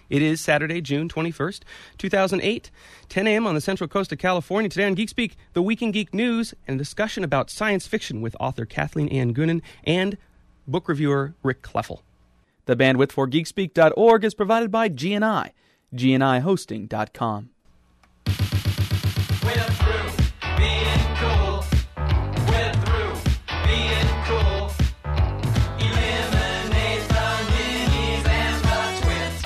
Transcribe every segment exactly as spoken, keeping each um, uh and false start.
It is Saturday, June twenty-first, two thousand eight, ten a.m. on the central coast of California. Today on Geek Speak, the Week in Geek News and a discussion about science fiction with author Kathleen Ann Goonan and book reviewer Rick Kleffel. The bandwidth for geek speak dot org is provided by G N I, G N I hosting dot com. We're through being cool. We're through being cool. Eliminate the ninnies and the twits.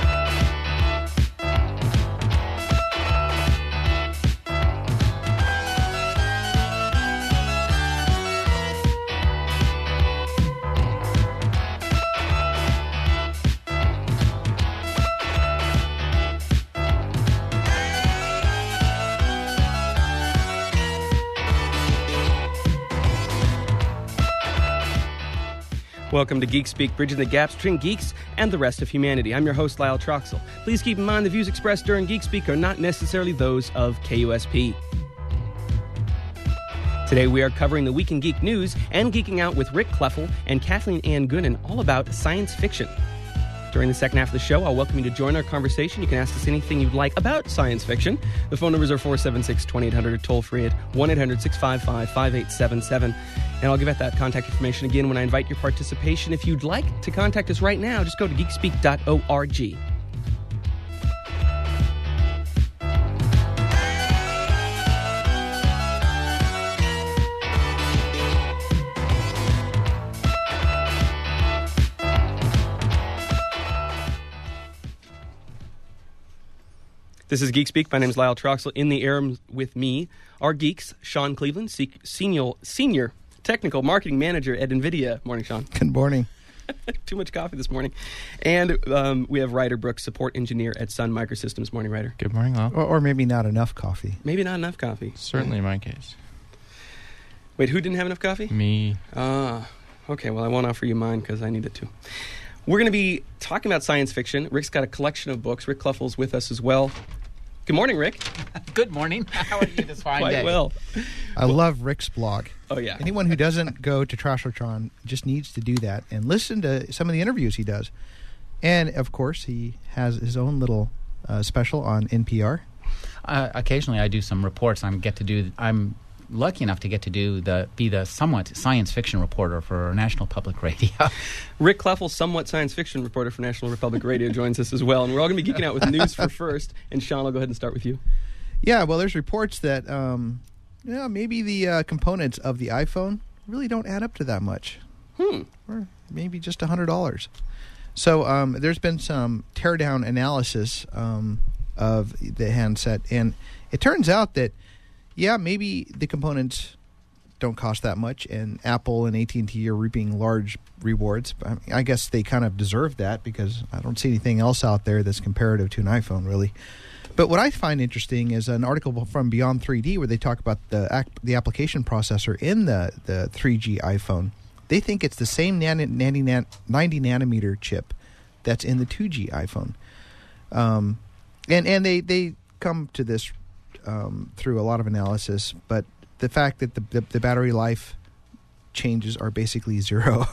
Welcome to Geek Speak, bridging the gaps between geeks and the rest of humanity. I'm your host, Lyle Troxel. Please keep in mind the views expressed during Geek Speak are not necessarily those of K U S P. Today we are covering the Week in Geek News and geeking out with Rick Kleffel and Kathleen Ann Goonan all about science fiction. During the second half of the show, I'll welcome you to join our conversation. You can ask us anything you'd like about science fiction. The phone numbers are four seven six, two eight hundred or toll free at one eight hundred, six five five, five eight seven seven. And I'll give out that contact information again when I invite your participation. If you'd like to contact us right now, just go to geek speak dot org. This is Geek Speak. My name is Lyle Troxel. In the air with me are geeks, Sean Cleveland, senior, senior technical marketing manager at NVIDIA. Morning, Sean. Good morning. Too much coffee this morning. And um, we have Ryder Brooks, support engineer at Sun Microsystems. Morning, Ryder. Good morning, Lyle. Or, or maybe not enough coffee. Maybe not enough coffee. Certainly in my case. Wait, who didn't have enough coffee? Me. Ah, uh, okay. Well, I won't offer you mine because I need it too. We're going to be talking about science fiction. Rick's got a collection of books. Rick Kleffel's with us as well. Good morning, Rick. Good morning. How are you this fine Quite day? well. I well, love Rick's blog. Oh, yeah. Anyone who doesn't go to Trashotron just needs to do that and listen to some of the interviews he does. And, of course, he has his own little uh, special on N P R. Uh, occasionally I do some reports. I'm get to do. I'm lucky enough to get to do the be the somewhat science fiction reporter for National Public Radio. Rick Kleffel, somewhat science fiction reporter for National Republic Radio, joins us as well. And we're all going to be geeking out with news for first. And Sean, I'll go ahead and start with you. Yeah, well, there's reports that um, yeah, maybe the uh, components of the iPhone really don't add up to that much. Hmm. Or maybe just one hundred dollars. So um, there's been some teardown analysis um, of the handset. And it turns out that yeah, maybe the components don't cost that much, and Apple and A T and T are reaping large rewards. I guess they kind of deserve that because I don't see anything else out there that's comparative to an iPhone, really. But what I find interesting is an article from Beyond three D where they talk about the the application processor in the, the three G iPhone. They think it's the same ninety nanometer chip that's in the two G iPhone. Um, and and they, they come to this Um, through a lot of analysis, but the fact that the, the, the battery life changes are basically zero.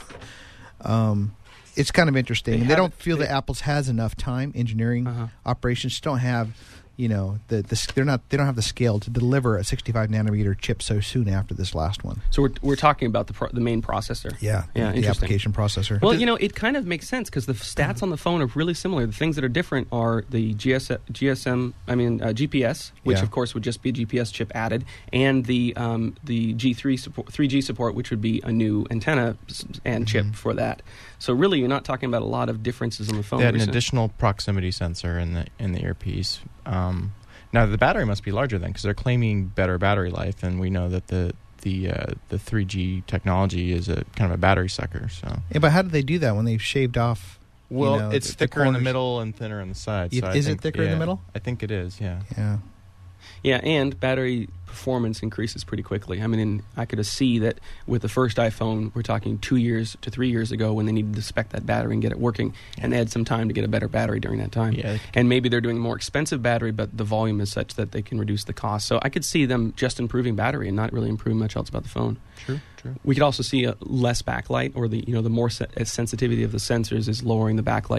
um, it's kind of interesting. They, they don't feel they, that Apple's has enough time. Engineering uh-huh. operations don't have, you know, the, the they're not they don't have the scale to deliver a sixty-five nanometer chip so soon after this last one. So we're we're talking about the pro, the main processor. Yeah, yeah, the application processor. Well, you know, it kind of makes sense because the stats on the phone are really similar. The things that are different are the G S, G S M, I mean uh, G P S, which yeah. of course would just be a G P S chip added, and the um, the G three support, three G support, which would be a new antenna and chip mm-hmm. for that. So really, you're not talking about a lot of differences on the phone. They had an recently. additional proximity sensor in the in the earpiece. Um, now the battery must be larger then because they're claiming better battery life, and we know that the the uh, the three G technology is a kind of a battery sucker. So yeah, but how did they do that when they've shaved off? Well, you know, it's the, thicker the in the middle and thinner on the side. It, so is I think, it thicker yeah, in the middle? I think it is. Yeah. Yeah. Yeah, and battery performance increases pretty quickly. I mean, in, I could see that with the first iPhone, we're talking two years to three years ago when they needed to spec that battery and get it working, yeah. and they had some time to get a better battery during that time. Yeah. And maybe they're doing a more expensive battery, but the volume is such that they can reduce the cost. So I could see them just improving battery and not really improving much else about the phone. True, true. We could also see a less backlight, or the you know the more se- sensitivity of the sensors is lowering the backlight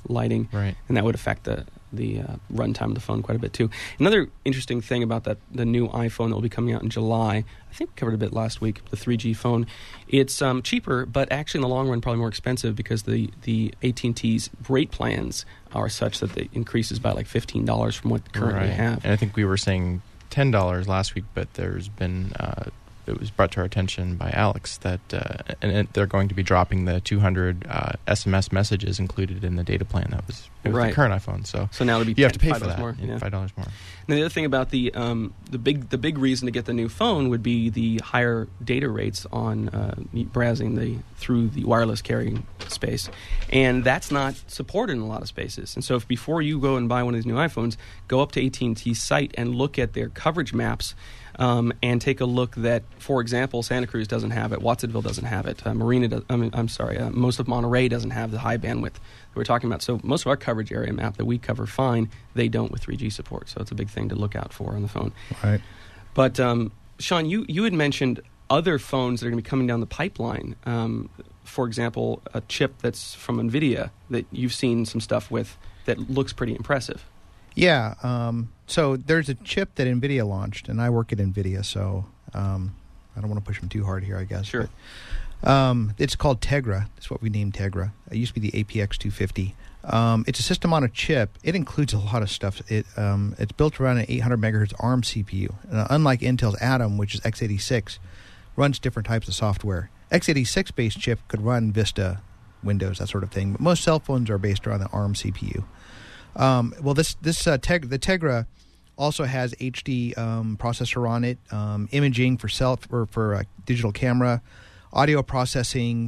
lighting, Right. and that would affect the the uh, runtime of the phone quite a bit too. Another interesting thing about that the new iPhone that will be coming out in July, I think we covered a bit last week, the three G phone. It's um, cheaper, but actually in the long run probably more expensive because the the A T and T's rate plans are such that it increases by like fifteen dollars from what they currently Right. have. And I think we were saying ten dollars last week, but there's been uh, it was brought to our attention by Alex that uh, and it, they're going to be dropping the two hundred uh, S M S messages included in the data plan that was with Right. the current iPhone. So, So now it'll be you have to pay five for dollars that. more. Yeah. Five dollars more. And the other thing about the um, the big the big reason to get the new phone would be the higher data rates on uh, browsing the through the wireless carrying space, and that's not supported in a lot of spaces. And so, if before you go and buy one of these new iPhones, go up to A T and T's site and look at their coverage maps. Um, and take a look that, for example, Santa Cruz doesn't have it, Watsonville doesn't have it, uh, Marina, does, I mean, I'm sorry, uh, most of Monterey doesn't have the high bandwidth that we're talking about. So most of our coverage area map that we cover fine, they don't with three G support. So it's a big thing to look out for on the phone. Right. But um, Sean, you, you had mentioned other phones that are going to be coming down the pipeline. Um, for example, a chip that's from NVIDIA that you've seen some stuff with that looks pretty impressive. Yeah. Um, so there's a chip that NVIDIA launched, and I work at NVIDIA, so um, I don't want to push them too hard here, I guess. Sure. But, um, it's called Tegra. That's what we named Tegra. It used to be the A P X two fifty. Um, it's a system on a chip. It includes a lot of stuff. It um, It's built around an eight hundred megahertz ARM C P U. Uh, unlike Intel's Atom, which is x eighty-six, runs different types of software. x eighty-six-based chip could run Vista, Windows, that sort of thing. But most cell phones are based around the ARM C P U. Um, well, this this uh, teg- the Tegra also has H D um, processor on it, um, imaging for self or for uh, digital camera, audio processing,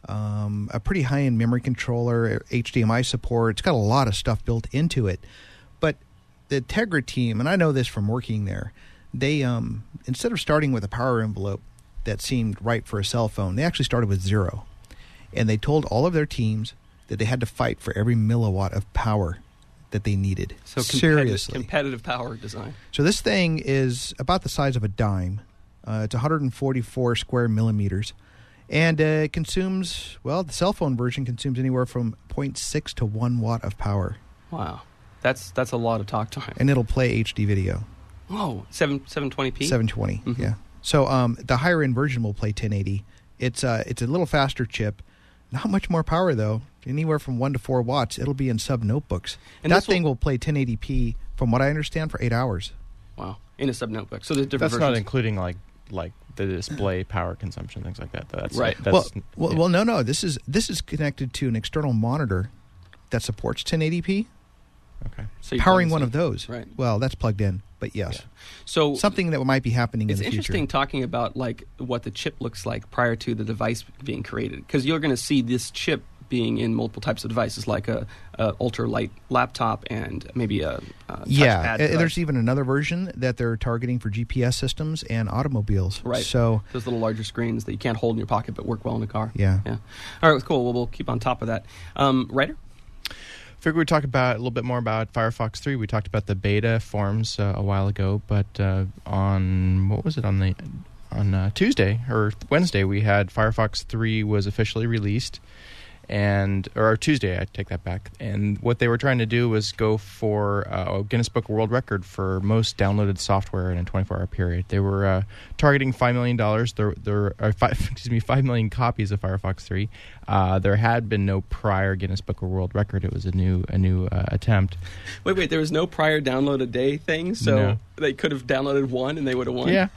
um, a pretty high-end memory controller, H D M I support. It's got a lot of stuff built into it. But the Tegra team, and I know this from working there, they um, instead of starting with a power envelope that seemed right for a cell phone, they actually started with zero, and they told all of their teams that they had to fight for every milliwatt of power that they needed. So competitive, seriously. competitive power design. So this thing is about the size of a dime. Uh, it's one hundred forty-four square millimeters. And uh, it consumes, well, the cell phone version consumes anywhere from zero point six to one watt of power. Wow. That's that's a lot of talk time. And it'll play H D video. Whoa, seven seven twenty p. seven twenty, Mhm. yeah. So um, the higher end version will play ten eighty. It's uh, it's a little faster chip. Not much more power though. Anywhere from one to four watts. It'll be in sub notebooks. And that this will- thing will play ten eighty p, from what I understand, for eight hours. Wow, in a sub notebook. So there's different That's not versions. including like like the display power consumption, things like that. That's Right. That's, well, well, yeah. well, no, no. This is this is connected to an external monitor that supports ten eighty p. Okay. So you Powering plug one this of in. those. Right. Well, that's plugged in, but yes, Yeah. So something that might be happening it's in the interesting future. talking about like what the chip looks like prior to the device being created, because you're going to see this chip being in multiple types of devices, like a, a ultra light laptop and maybe a, a Yeah, touchpad uh, device. there's even another version that they're targeting for G P S systems and automobiles. Right. So those little larger screens that you can't hold in your pocket but work well in the car. yeah. Yeah. All right, cool. Well, we'll keep on top of that. Um, Ryder? Figured we'd talk about a little bit more about Firefox three. We talked about the beta forms uh, a while ago, but uh, on what was it on the on uh, Tuesday or Wednesday we had Firefox three was officially released, and or Tuesday I take that back. And what they were trying to do was go for uh, a Guinness Book of World Record for most downloaded software in a twenty-four hour period. They were uh, targeting five million dollars. There, there are five, excuse me, five million copies of Firefox three. Uh, there had been no prior Guinness Book of World Record. It was a new, a new uh, attempt. Wait, wait, there was no prior download a day thing, so No. they could have downloaded one and they would have won? Yeah,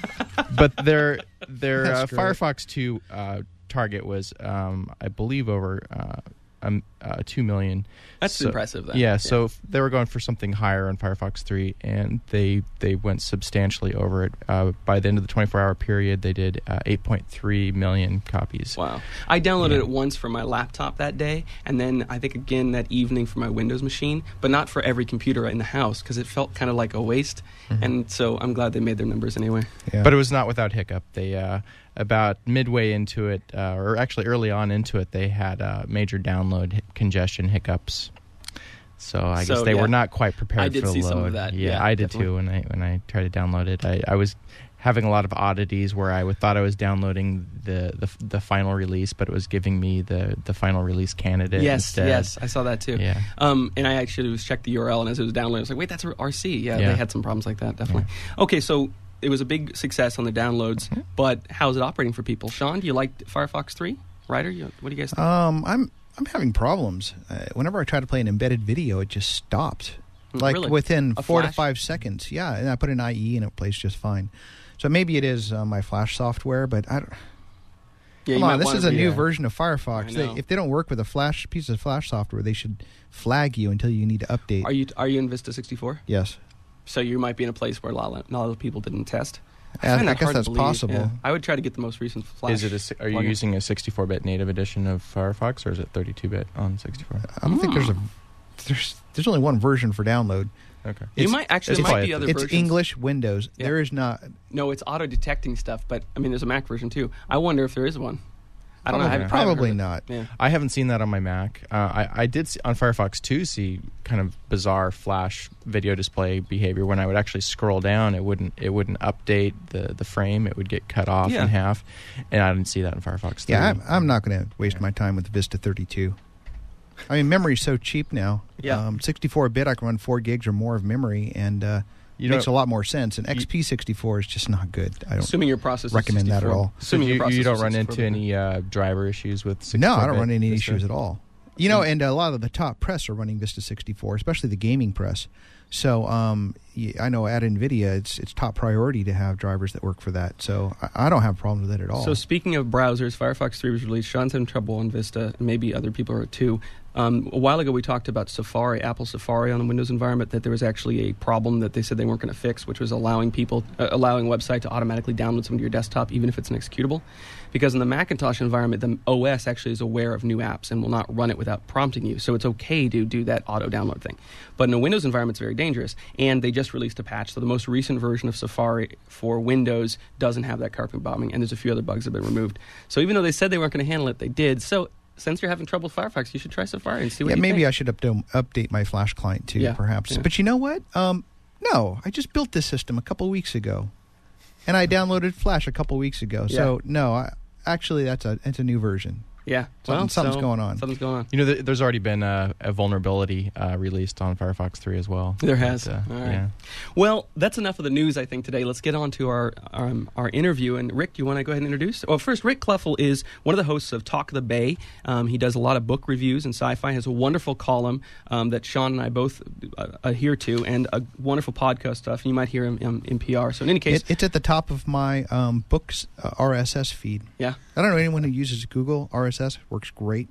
but their their uh, That's great. Firefox two uh, target was, um, I believe, over uh, um, uh, two million. That's So- impressive, then. Yeah, so f- they were going for something higher on Firefox three, and they they went substantially over it. Uh, by the end of the twenty-four hour period, they did uh, eight point three million copies. Wow. I downloaded Yeah. it once for my laptop that day, and then I think again that evening for my Windows machine, but not for every computer in the house because it felt kind of like a waste. Mm-hmm. And so I'm glad they made their numbers anyway. Yeah. But it was not without hiccup. They uh, about midway into it, uh, or actually early on into it, they had uh, major download hi- congestion hiccups. So I So, guess they yeah. were not quite prepared I did for see load. some of that. Yeah, Yeah, I did definitely. too when I when I tried to download it. I, I was having a lot of oddities where I would, thought I was downloading the, the the final release, but it was giving me the, the final release candidate Yes, instead. yes, I saw that too. Yeah. Um, and I actually was checked the U R L, and as it was downloading, I was like, wait, that's R C. Yeah, Yeah. they had some problems like that, definitely. Okay, so it was a big success on the downloads, Mm-hmm. but how's it operating for people? Sean, do you like Firefox three? Ryder, you, what do you guys think? Um, I'm I'm having problems. Uh, whenever I try to play an embedded video, it just stopped. Like Really? within A four to flash? five seconds. Yeah, and I put an I E and it plays just fine. So maybe it is uh, my Flash software, but I don't. Yeah, you Come might on, this wanna is a be- new yeah. version of I Firefox. They, know. if they don't work with a Flash piece of Flash software, they should flag you until you need to update. Are you are you in Vista sixty-four? Yes. So you might be in a place where a lot of, a lot of people didn't test. I, find I that guess hard to that's believe. possible. Yeah. I would try to get the most recent Flash. Is it a, si- are you plugin. using a sixty-four bit native edition of Firefox, or is it thirty-two bit on sixty-four? I don't think there's a Hmm. there's there's only one version for download. Okay. You It's- might actually it's there might probably be a- other It's versions. English Windows. Yeah. There is not. No, it's auto detecting stuff, but I mean, there's a Mac version too. I wonder if there is one. I don't know. I haven't- I haven't Probably heard it. not. Yeah. I haven't seen that on my Mac. Uh, I, I did see, on Firefox two see kind of bizarre Flash video display behavior. When I would actually scroll down, it wouldn't it wouldn't update the, the frame. It would get cut off Yeah. in half, and I didn't see that in Firefox three. Yeah, I'm, I'm not going to waste my time with Vista thirty-two. I mean, memory's so cheap now. Yeah. Um, sixty-four bit, I can run four gigs or more of memory, and uh, You makes a don't- lot more sense. And X P sixty-four is just not good. I don't. Assuming your process recommend is that at sixty-four. all. So Assuming you, your you processor don't is run sixty-four into bit. any uh, driver issues with No, sixty-four I don't bit run any Vista? issues at all. You know, and a lot of the top press are running Vista sixty-four, especially the gaming press. So um, y- I know at NVIDIA, it's it's top priority to have drivers that work for that. So I, I don't have problems with it at all. So speaking of browsers, Firefox three was released. Sean's having trouble on Vista, and maybe other people are too. Um, a while ago, we talked about Safari, Apple Safari on the Windows environment, that there was actually a problem that they said they weren't going to fix, which was allowing people, uh, allowing a website to automatically download something to your desktop, even if it's an executable. Because in the Macintosh environment, the O S actually is aware of new apps and will not run it without prompting you. So it's okay to do that auto download thing. But in a Windows environment, it's very dangerous. And they just released a patch. So the most recent version of Safari for Windows doesn't have that carpet bombing, and there's a few other bugs that have been removed. So even though they said they weren't going to handle it, they did. So since you're having trouble with Firefox, you should try Safari and see what yeah, you maybe think. I should update, update my Flash client too, Yeah, perhaps. yeah. But you know what? Um, no, I just built this system a couple weeks ago, and I downloaded Flash a couple weeks ago. So no, I, actually, that's a it's a new version. Yeah. Something- well, something's so- going on. Something's going on. You know, th- there's already been a, a vulnerability uh, released on Firefox three as well. There has. But, uh, All right. Yeah. Well, that's enough of the news, I think, today. Let's get on to our um, our interview. And Rick, do you want to go ahead and introduce? Well, first, Rick Kleffel is one of the hosts of Talk of the Bay. Um, he does a lot of book reviews and sci-fi. Has a wonderful column um, that Sean and I both uh, adhere to, and a wonderful podcast stuff. And you might hear him in N P R. So in any case, It, it's at the top of my um, books uh, R S S feed. yeah. I don't know anyone who uses Google R S S. Works great.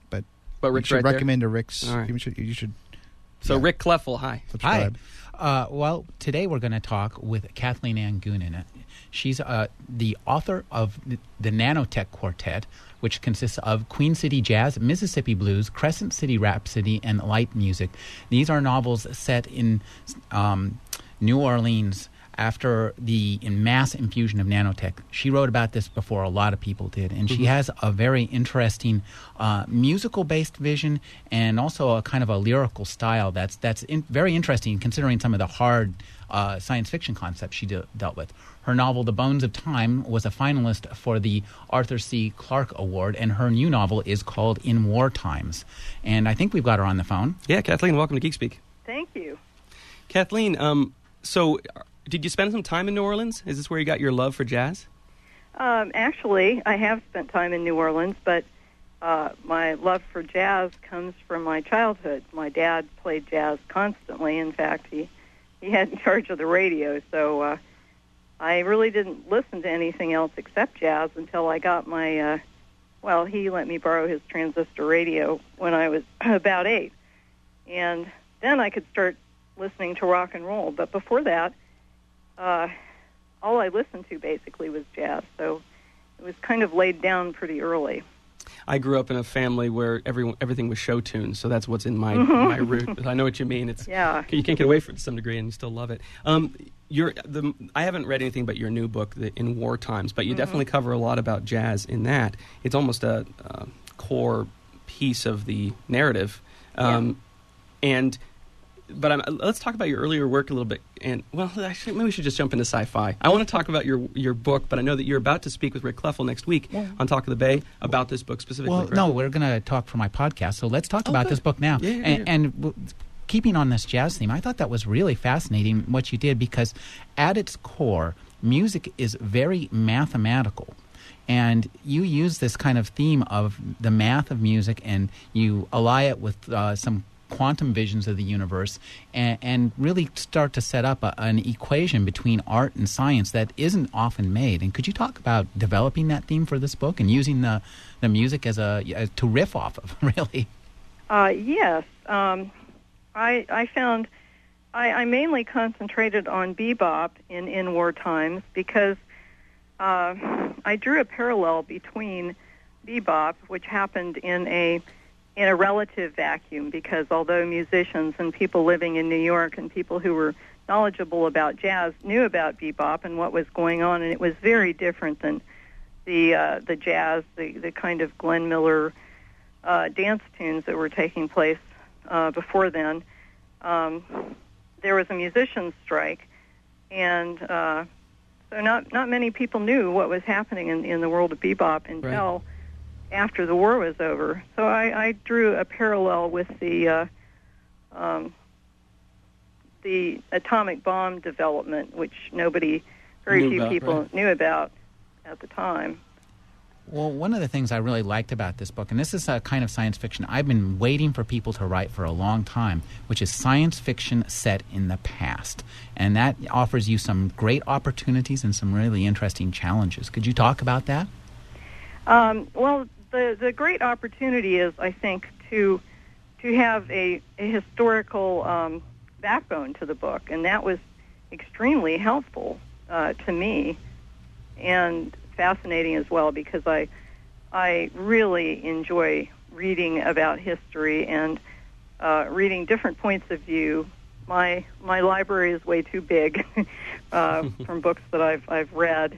But You Rick's should right there. recommend to Rick's. All right. You should, you should So yeah. Rick Kleffel, hi. subscribe. Hi. Uh, well, today we're going to talk with Kathleen Ann Goonan. She's uh, the author of the Nanotech Quartet, which consists of Queen City Jazz, Mississippi Blues, Crescent City Rhapsody, and Light Music. These are novels set in um, New Orleans after the in mass infusion of nanotech. She wrote about this before a lot of people did, and she has a very interesting uh, musical-based vision and also a kind of a lyrical style that's that's in, very interesting considering some of the hard uh, science fiction concepts she de- dealt with. Her novel, The Bones of Time, was a finalist for the Arthur C. Clarke Award, and her new novel is called In War Times. And I think we've got her on the phone. Yeah, Kathleen, welcome to Geek Speak. Thank you. Kathleen, um, so did you spend some time in New Orleans? Is this where you got your love for jazz? Um, actually, I have spent time in New Orleans, but uh, my love for jazz comes from my childhood. My dad played jazz constantly. In fact, he, he had in charge of the radio, so uh, I really didn't listen to anything else except jazz until I got my, uh, well, he let me borrow his transistor radio when I was about eight. And then I could start listening to rock and roll. But before that, uh, all I listened to basically was jazz, so it was kind of laid down pretty early. I grew up in a family where everyone, everything was show tunes, so that's what's in my my root. I know what you mean. It's Yeah. you can't get away from it to some degree, and you still love it. Um, you're the I haven't read anything but your new book, the, In War Times, but you definitely cover a lot about jazz in that. It's almost a, uh core piece of the narrative, um, and but I'm, let's talk about your earlier work a little bit. And well, actually, maybe we should just jump into sci-fi. I want to talk about your your book, but I know that you're about to speak with Rick Kleffel next week Yeah. on Talk of the Bay about this book specifically. Well, correct? no, we're going to talk for my podcast, so let's talk Oh, about good. this book now. Yeah, yeah, and yeah. and w- keeping on this jazz theme, I thought that was really fascinating what you did, because at its core, music is very mathematical. And you use this kind of theme of the math of music, and you ally it with uh, some quantum visions of the universe, and, and really start to set up a, an equation between art and science that isn't often made. And could you talk about developing that theme for this book and using the, the music as a as, to riff off of, really? Uh, yes. Um, I, I found I, I mainly concentrated on bebop in, in war times because uh, I drew a parallel between bebop, which happened in a in a relative vacuum, because although musicians and people living in New York and people who were knowledgeable about jazz knew about bebop and what was going on, and it was very different than the uh, the jazz, the, the kind of Glenn Miller uh, dance tunes that were taking place uh, before then. Um, there was a musicians' strike, and uh, so not not many people knew what was happening in, in the world of bebop until Right. after the war was over. So I, I drew a parallel with the uh, um, the atomic bomb development, which nobody, very Knew few about, people right. knew about at the time. Well, one of the things I really liked about this book, and this is a kind of science fiction I've been waiting for people to write for a long time, which is science fiction set in the past. And that offers you some great opportunities and some really interesting challenges. Could you talk about that? Um, well, the the great opportunity is, I think, to to have a, a historical um, backbone to the book, and that was extremely helpful uh, to me, and fascinating as well, because I I really enjoy reading about history and uh, reading different points of view. My my library is way too big uh, from books that I've I've read.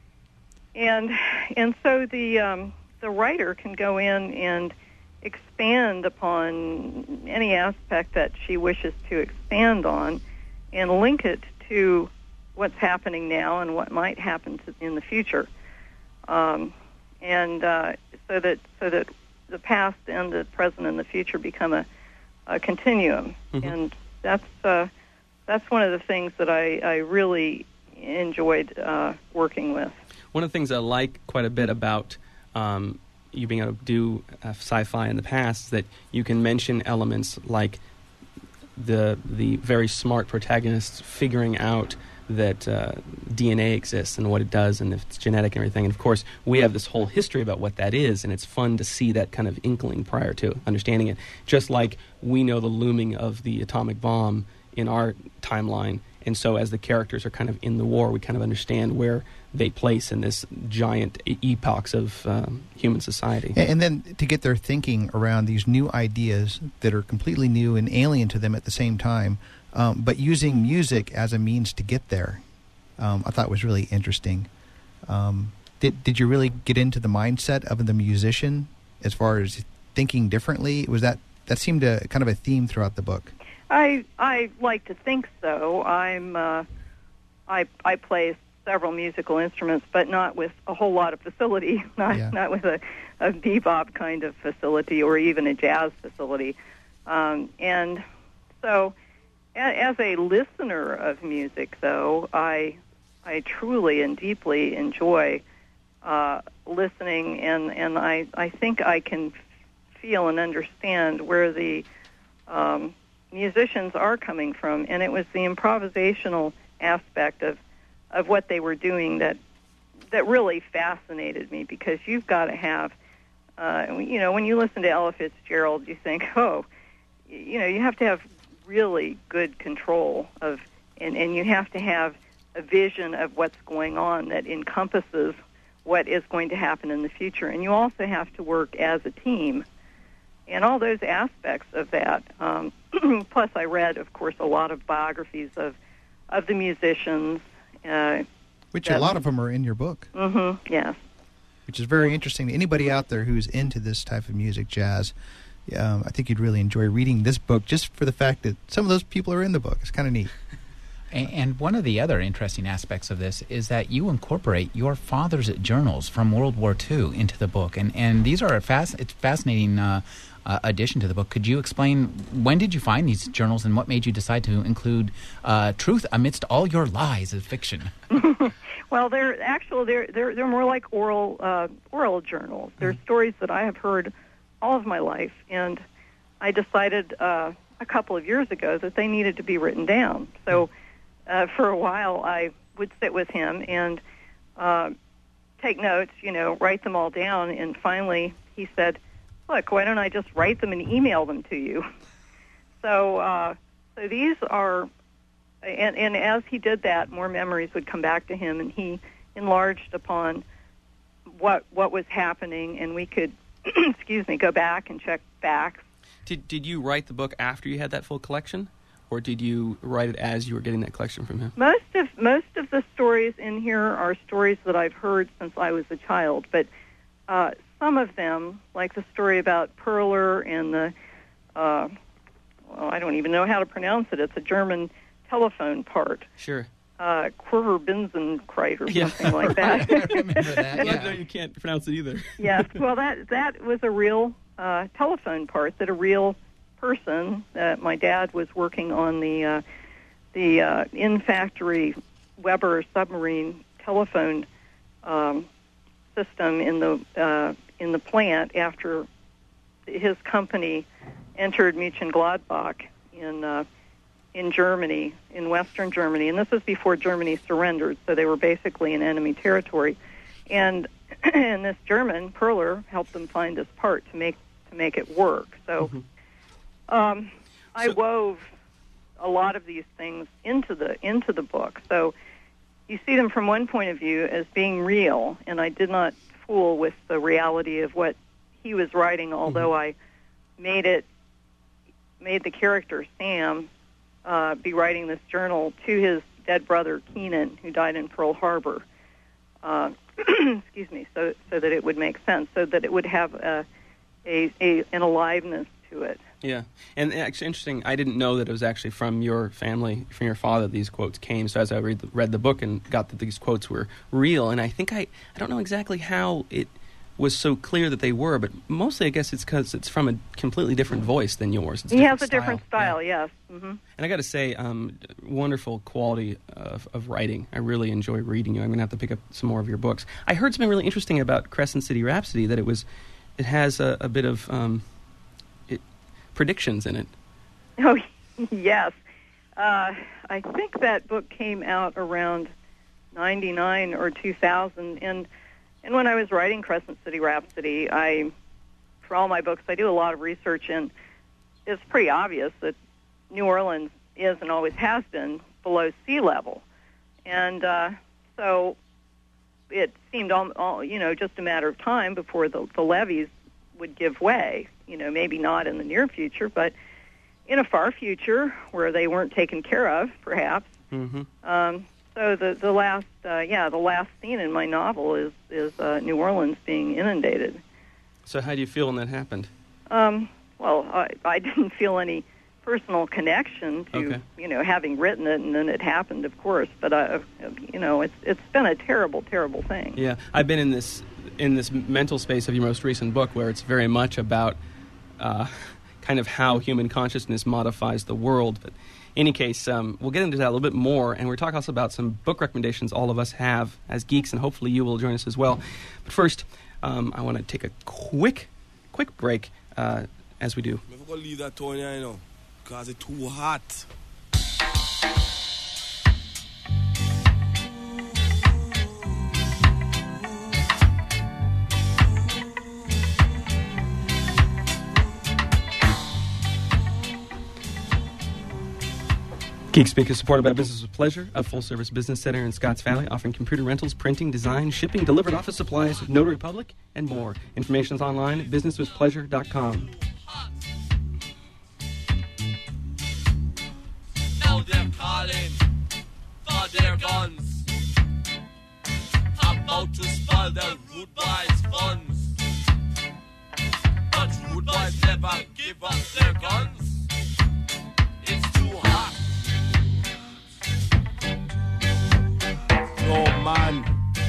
And and so the um, the writer can go in and expand upon any aspect that she wishes to expand on, and link it to what's happening now and what might happen to, in the future, um, and uh, so that so that the past and the present and the future become a, a continuum, Mhm. and that's uh, that's one of the things that I, I really enjoyed uh, working with. One of the things I like quite a bit about um, you being able to do uh, sci-fi in the past is that you can mention elements like the the very smart protagonists figuring out that uh, D N A exists and what it does and if it's genetic and everything. And, of course, we have this whole history about what that is, and it's fun to see that kind of inkling prior to understanding it. Just like we know the looming of the atomic bomb in our timeline, and so as the characters are kind of in the war, we kind of understand where they place in this giant e- epochs of um, human society. And, and then to get their thinking around these new ideas that are completely new and alien to them at the same time, um, but using music as a means to get there, um, I thought was really interesting. Um, did did you really get into the mindset of the musician as far as thinking differently? Was that that seemed a kind of a theme throughout the book? I I like to think so. I'm uh, I I play several musical instruments, but not with a whole lot of facility. Not Yeah. not with a, a bebop kind of facility or even a jazz facility. Um, and so, a, as a listener of music, though, I I truly and deeply enjoy uh, listening, and and I I think I can feel and understand where the um, musicians are coming from, and it was the improvisational aspect of, of what they were doing that that really fascinated me, because you've got to have, uh, you know, when you listen to Ella Fitzgerald, you think, oh, you know, you have to have really good control of, and, and you have to have a vision of what's going on that encompasses what is going to happen in the future, and you also have to work as a team. And all those aspects of that. Um, plus, I read, of course, a lot of biographies of of the musicians. Uh, Which Yeah. a lot of them are in your book, mm-hmm, yes. which is very interesting to anybody out there who's into this type of music, jazz. um, I think you'd really enjoy reading this book just for the fact that some of those people are in the book. It's kind of neat. And, and one of the other interesting aspects of this is that you incorporate your father's journals from World War Two into the book, and and these are a fast, it's fascinating uh, uh, addition to the book. Could you explain when did you find these journals, and what made you decide to include uh, truth amidst all your lies of fiction? Well, they're actually they're they're they're more like oral uh, oral journals. They're mm-hmm. stories that I have heard all of my life, and I decided uh, a couple of years ago that they needed to be written down. So uh, for a while, I would sit with him and uh, take notes, you know, write them all down, and finally he said, "Look, why don't I just write them and email them to you?" So uh, so these are. And, and as he did that, more memories would come back to him, and he enlarged upon what what was happening, and we could, excuse me, go back and check back. Did did you write the book after you had that full collection, or did you write it as you were getting that collection from him? Most of most of the stories in here are stories that I've heard since I was a child, but uh, some of them, like the story about Perler and the, uh, well, I don't even know how to pronounce it. It's a German telephone part. Sure. Uh, Querverbinsenkreuz or yeah. something like that. I remember that, yeah. No, you can't pronounce it either. Yes. Well, that that was a real uh, telephone part that a real person, uh, my dad was working on the uh, the uh, in-factory Weber submarine telephone um, system in the uh, in the plant after his company entered Mönchengladbach in uh, in Germany, in Western Germany, and this was before Germany surrendered, so they were basically in enemy territory. And and this German, Perler, helped them find this part to make to make it work. So, mm-hmm. um, I so, wove a lot of these things into the into the book. So you see them from one point of view as being real, and I did not fool with the reality of what he was writing, although mm-hmm. I made it made the character Sam Uh, be writing this journal to his dead brother Keenan, who died in Pearl Harbor. Uh, excuse me, so so that it would make sense, so that it would have a, a, a an aliveness to it. Yeah, and actually interesting. I didn't know that it was actually from your family, from your father. These quotes came. So as I read the, read the book and got that these quotes were real, and I think I I don't know exactly how it was so clear that they were, but mostly I guess it's because it's from a completely different voice than yours. It's he has a style. different style, yeah. yes. Mm-hmm. And I got to say, um, wonderful quality of, of writing. I really enjoy reading you. I'm going to have to pick up some more of your books. I heard something really interesting about Crescent City Rhapsody, that it was, it has a, a bit of um, it, predictions in it. Oh, yes. Uh, I think that book came out around ninety-nine or two thousand, and And when I was writing Crescent City Rhapsody, I, for all my books, I do a lot of research, and it's pretty obvious that New Orleans is and always has been below sea level. And uh, so it seemed, all, all, you know, just a matter of time before the, the levees would give way. You know, maybe not in the near future, but in a far future where they weren't taken care of, perhaps. Mm-hmm. Um, So the the last uh, yeah the last scene in my novel is is uh, New Orleans being inundated. So how do you feel when that happened? Um, well, I, I didn't feel any personal connection to Okay. you know having written it, and then it happened, of course. But uh, you know it's it's been a terrible terrible thing. Yeah, I've been in this in this mental space of your most recent book, where it's very much about uh, kind of how human consciousness modifies the world, but. In any case, um, we'll get into that a little bit more, and we're talking also about some book recommendations all of us have as geeks, and hopefully you will join us as well. But first, um, I want to take a quick, quick break uh, as we do. I'm going to leave that Tony, I know, because it's too hot. Geek Speak is supported by Business with Pleasure, a full-service business center in Scotts Valley, offering computer rentals, printing, design, shipping, delivered office supplies, notary public, and more. Information is online at business with pleasure dot com. Now they're calling for their guns, about to spoil their rude boys' funds. But Cause rude boys never give up their guns. It's too hot. No man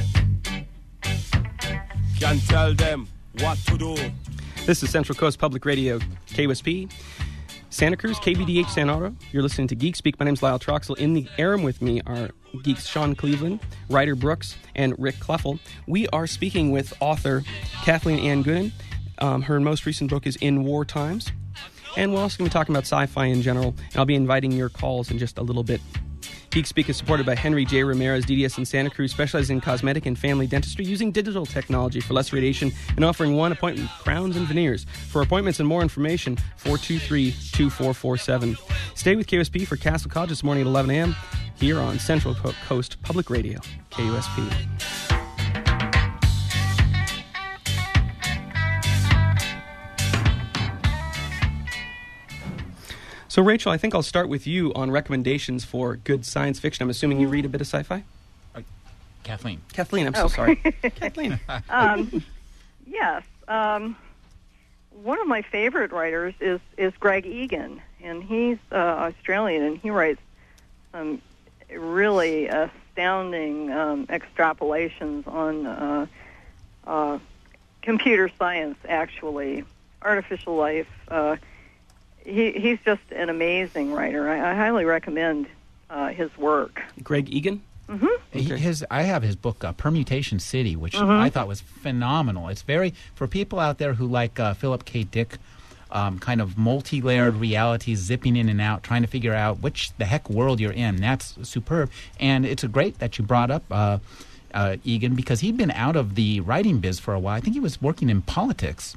can tell them what to do. This is Central Coast Public Radio, K U S P, Santa Cruz, K B D H San Oro. You're listening to Geek Speak. My name's Lyle Troxel. In the air with me are geeks Sean Cleveland, Ryder Brooks, and Rick Kleffel. We are speaking with author Kathleen Ann Gooden. Um, her most recent book is In War Times. And we're also going to be talking about sci-fi in general, and I'll be inviting your calls in just a little bit. Geek Speak is supported by Henry J. Ramirez, D D S in Santa Cruz, specializing in cosmetic and family dentistry using digital technology for less radiation and offering one appointment, crowns and veneers. For appointments and more information, four two three, two four four seven. Stay with K U S P for Castle College this morning at eleven a.m. here on Central Coast Public Radio, K U S P. So, Rachel, I think I'll start with you on recommendations for good science fiction. I'm assuming you read a bit of sci-fi? Uh, Kathleen. Kathleen, I'm so Oh. sorry. Kathleen. Um, yes. Um, one of my favorite writers is, is Greg Egan, and he's uh, Australian, and he writes some really astounding um, extrapolations on uh, uh, computer science, actually, artificial life. Uh, he, he's just an amazing writer. I, I highly recommend uh, his work. Greg Egan? Mm-hmm. He- Okay. His, I have his book, uh, Permutation City, which Mhm. I thought was phenomenal. It's very, for people out there who like uh, Philip K. Dick, um, kind of multi-layered reality, zipping in and out, trying to figure out which the heck world you're in. That's superb. And it's a great that you brought up uh, uh, Egan, because he'd been out of the writing biz for a while. I think he was working in politics.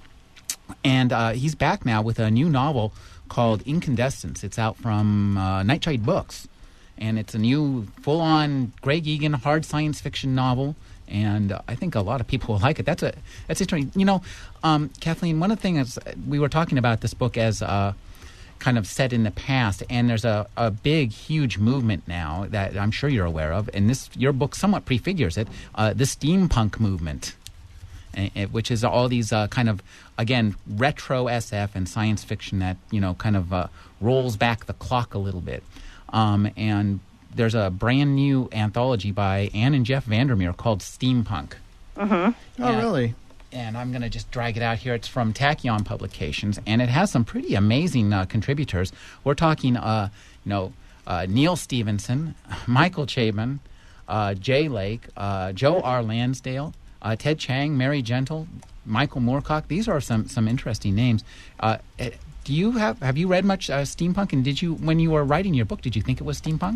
And uh, he's back now with a new novel called Incandescence. It's out from uh, Nightshade Books. And it's a new, full-on Greg Egan hard science fiction novel, and uh, I think a lot of people will like it. That's a that's interesting. You know, um, Kathleen, one of the things we were talking about this book as uh, kind of set in the past, and there's a, a big, huge movement now that I'm sure you're aware of, and this your book somewhat prefigures it, uh, the steampunk movement, eh, eh, which is all these uh, kind of, again, retro S F and science fiction that, you know, kind of uh, rolls back the clock a little bit. Um, and there's a brand new anthology by Anne and Jeff Vandermeer called Steampunk. Mm-hmm. Oh, Yeah. really? And I'm going to just drag it out here. It's from Tachyon Publications, and it has some pretty amazing uh, contributors. We're talking, uh, you know, uh, Neil Stevenson, Michael Chabon, uh, Jay Lake, uh, Joe R. Lansdale, uh, Ted Chiang, Mary Gentle, Michael Moorcock. These are some some interesting names. Uh, it, Do you have have you read much uh, steampunk? And did you, when you were writing your book, did you think it was steampunk?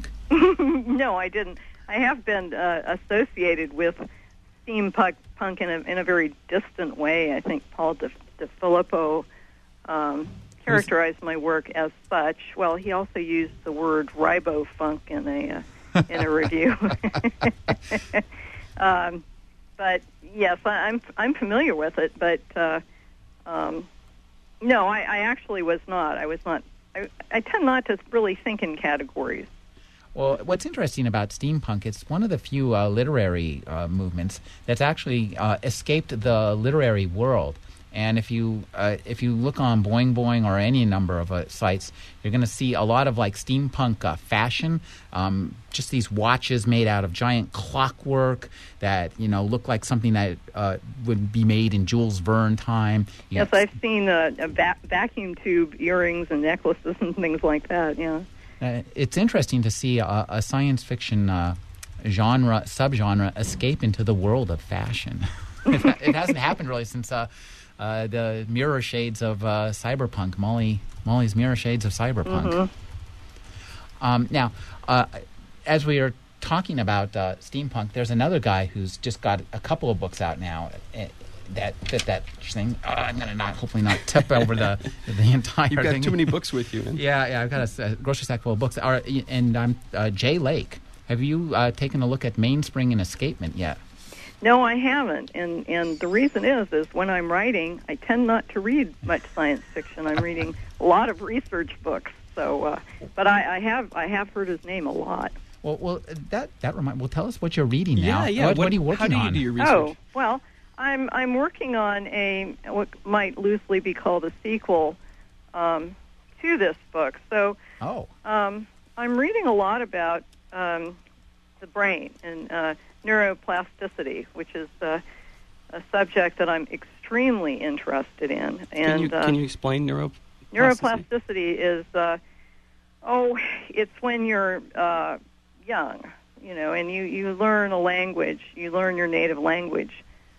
No, I didn't. I have been uh, associated with steampunk punk in a in a very distant way. I think Paul De, De Filippo um, characterized my work as such. Well, he also used the word ribofunk in a uh, in a review. um, but yes, I, I'm I'm familiar with it. But uh, um, no, I, I actually was not. I was not. I, I tend not to really think in categories. Well, what's interesting about steampunk, it's one of the few uh, literary uh, movements that's actually uh, escaped the literary world. And if you uh, if you look on Boing Boing or any number of uh, sites, you're going to see a lot of like steampunk uh, fashion, um, just these watches made out of giant clockwork that, you know, look like something that uh, would be made in Jules Verne time. You Yes, got- I've seen uh, a va- vacuum tube earrings and necklaces and things like that. Yeah. Uh, it's interesting to see a, a science fiction uh, genre, subgenre, escape into the world of fashion. it, ha- it hasn't happened really since uh, uh, the Mirror Shades of uh, Cyberpunk, Molly Molly's Mirror Shades of Cyberpunk. Mm-hmm. Um, now, uh, as we are talking about uh, steampunk, there's another guy who's just got a couple of books out now uh, that fit that thing. Uh, I'm going to not, hopefully not tip over the the entire You've got thing. too many books with you. Man. Yeah, yeah, I've got a, a grocery sack full of books. Are, and I'm uh, Jay Lake. Have you uh, taken a look at Mainspring and Escapement yet? No, I haven't, and and the reason is is when I'm writing, I tend not to read much science fiction. I'm reading a lot of research books. So, uh, but I, I have I have heard his name a lot. Well, well, that that remind. Well, tell us what you're reading now. Yeah, yeah. What, what are you working how do you on? do your research? Oh, well, I'm I'm working on a what might loosely be called a sequel um, to this book. So Oh. um, I'm reading a lot about um, the brain and uh, neuroplasticity, which is uh, a subject that I'm extremely interested in. And Can you, uh, can you explain neuroplasticity? neuroplasticity is, uh, oh, it's when you're uh, young, you know, and you, you learn a language, you learn your native language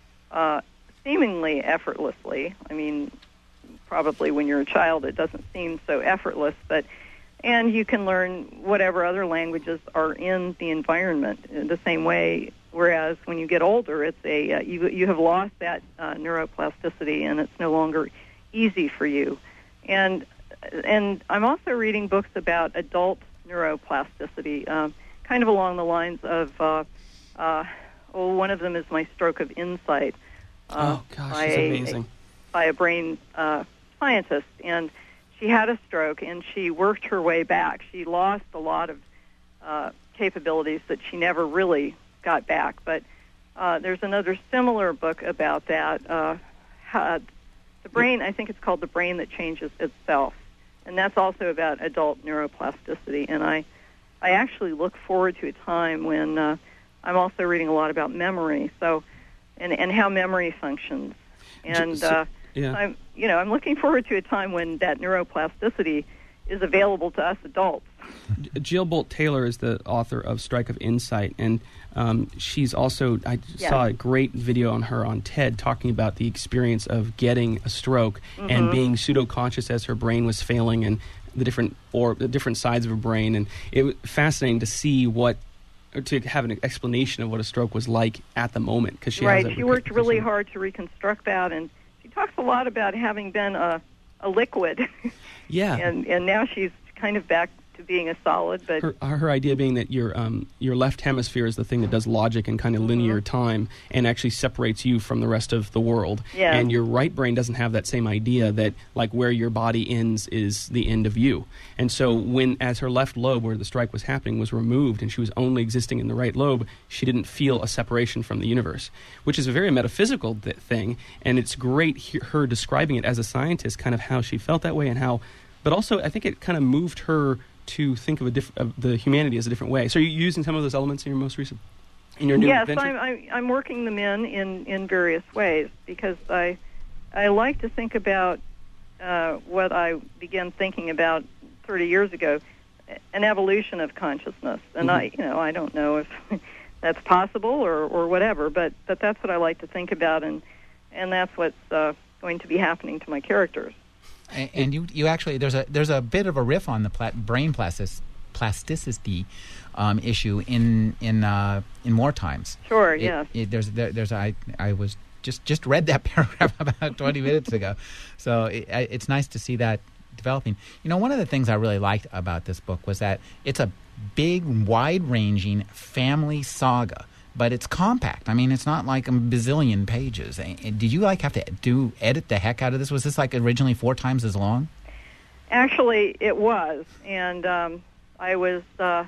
uh, seemingly effortlessly. I mean, probably when you're a child it doesn't seem so effortless, but and you can learn whatever other languages are in the environment in the same way, whereas when you get older, it's a uh, you, you have lost that uh, neuroplasticity, and it's no longer easy for you. And and I'm also reading books about adult neuroplasticity, um, kind of along the lines of, uh, uh, oh, one of them is My Stroke of Insight. Uh, oh, gosh, by that's a- amazing. by a brain uh, scientist, and she had a stroke, and she worked her way back. She lost a lot of uh, capabilities that she never really got back. But uh, there's another similar book about that. Uh, how, the brain, I think it's called The Brain That Changes Itself, and that's also about adult neuroplasticity. And I, I actually look forward to a time when uh, I'm also reading a lot about memory, so and and how memory functions. And So- uh, yeah. I'm, you know, I'm looking forward to a time when that neuroplasticity is available to us adults. Jill Bolt Taylor is the author of Strike of Insight, and um, she's also, I Yes. saw a great video on her on TED talking about the experience of getting a stroke Mm-hmm. and being pseudo-conscious as her brain was failing, and the different or the different sides of her brain. And it was fascinating to see what, or to have an explanation of what a stroke was like at the moment, because she right. has a She worked really recursion. hard to reconstruct that, and she talks a lot about having been a, a liquid, Yeah. and and now she's kind of back to being a solid. But Her, her idea being that your um, your left hemisphere is the thing that does logic and kind of linear time and actually separates you from the rest of the world. Yeah. And your right brain doesn't have that same idea that like where your body ends is the end of you. And so when as her left lobe where the strike was happening was removed and she was only existing in the right lobe, she didn't feel a separation from the universe, which is a very metaphysical th- thing. And it's great he- her describing it as a scientist, kind of how she felt that way and how, but also I think it kind of moved her to think of a diff- of the humanity as a different way. So are you using some of those elements in your most recent, in your new yes, venture? I'm, I'm I'm working them in, in in various ways because I I like to think about uh, what I began thinking about thirty years ago, an evolution of consciousness, and I you know I don't know if that's possible or, or whatever, but but that's what I like to think about, and and that's what's uh, going to be happening to my characters. And, and you, you actually there's a there's a bit of a riff on the pla- brain plastic, plasticity um, issue in in uh, in War Times. Sure, It- yes. it- there's there, there's I I was just just read that paragraph about twenty minutes ago, so it, I- it's nice to see that developing. You know, one of the things I really liked about this book was that it's a big, wide-ranging family saga. But it's compact. I mean, it's not like a bazillion pages. And- and Did you like have to do edit the heck out of this? Was this like originally four times as long? Actually, it was, and um, I was uh,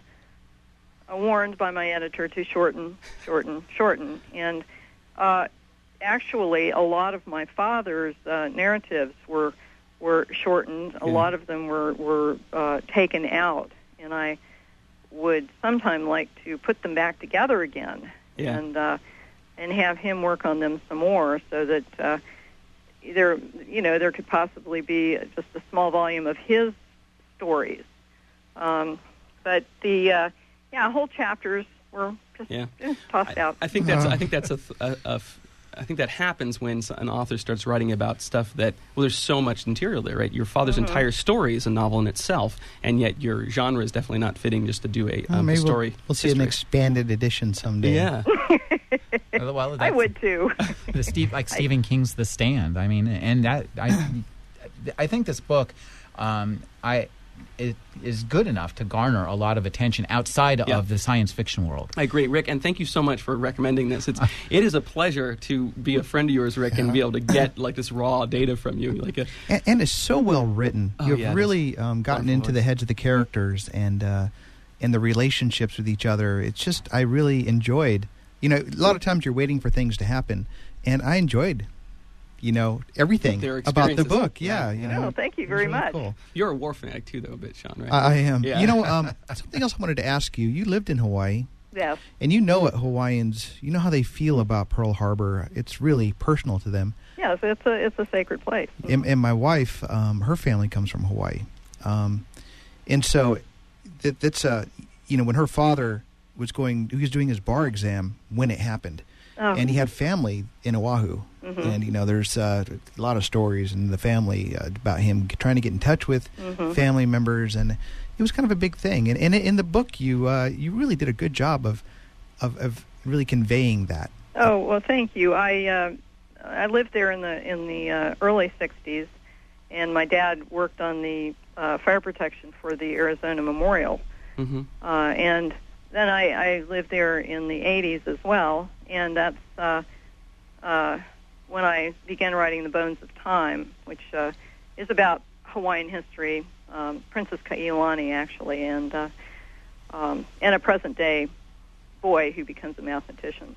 warned by my editor to shorten, shorten, shorten. And uh, actually, a lot of my father's uh, narratives were were shortened. A Yeah. lot of them were were uh, taken out, and I would sometime like to put them back together again, Yeah. and uh, and have him work on them some more, so that. Uh, There, you know, there could possibly be just a small volume of his stories, um, but the uh, yeah, whole chapters were just Yeah. eh, tossed I, out. I think that's I think that's a, th- a, a f- I think that happens when s- an author starts writing about stuff that well, there's so much material there, right? Your father's Mm-hmm. entire story is a novel in itself, and yet your genre is definitely not fitting just to do a, Well, um, maybe story. we'll, we'll see an history. expanded edition someday. Yeah. Uh, well, I that's- would too. the Steve, like Stephen King's The Stand. I mean, and that I, I think this book, um, I, it is good enough to garner a lot of attention outside Yeah. of the science fiction world. I agree, Rick, and thank you so much for recommending this. It's it is a pleasure to be a friend of yours, Rick, and be able to get like this raw data from you. Like a, And, and it's so well written. Oh, You've yeah, it really um, gotten Wonderful into the voice. heads of the characters and uh, and the relationships with each other. It's just I really enjoyed. You know, a lot of times you're waiting for things to happen, and I enjoyed, you know, everything Their about the experiences. book. Yeah, Yeah. you know, Oh, thank you it was very really much. cool. You're a war fanatic too, though, a bit, Sean, right? I I am. Yeah. You know, um, something else I wanted to ask you. You lived in Hawaii, Yes. and you know what Hawaiians, you know how they feel about Pearl Harbor. It's really personal to them. Yes, it's a it's a sacred place. And, and my wife, um, her family comes from Hawaii, um, and so that, that's uh, you know, when her father was going, he was doing his bar exam when it happened, Oh. and he had family in Oahu, Mhm. and you know, there's uh, a lot of stories in the family uh, about him trying to get in touch with Mhm. family members, and it was kind of a big thing. And, and in the book, you uh, you really did a good job of of, of really conveying that. Oh well, thank you. I uh, I lived there in the in the uh, early sixties, and my dad worked on the uh, fire protection for the Arizona Memorial, Mm-hmm. uh, and then I, I lived there in the eighties as well, and that's uh, uh, when I began writing The Bones of Time, which uh, is about Hawaiian history, um, Princess Kailani actually, and uh, um, and a present day boy who becomes a mathematician.